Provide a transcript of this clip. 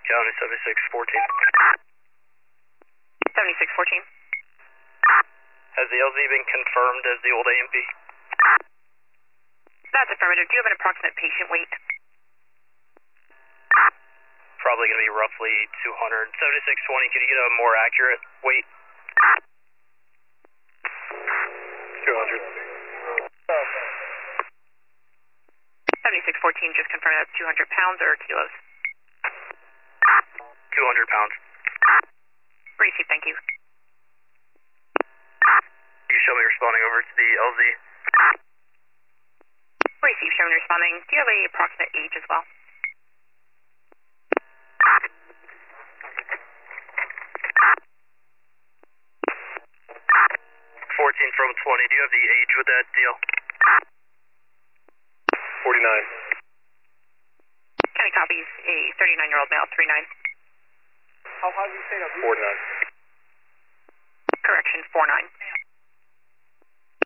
County 7614. 7614. Has the LZ been confirmed as the old AMP? That's affirmative. Do you have an approximate patient weight? Probably going to be roughly 200. 7620, can you get a more accurate weight? 200. 7614, just confirm that's 200 pounds or kilos? 200 pounds. Receive, thank you. You show me responding over to the LZ. Receive, shown responding. Do you have a approximate age as well? 14 from 20. Do you have the age with that deal? 49. County copies a 39-year-old male, 39. How high do you say that? 49. Correction, 49.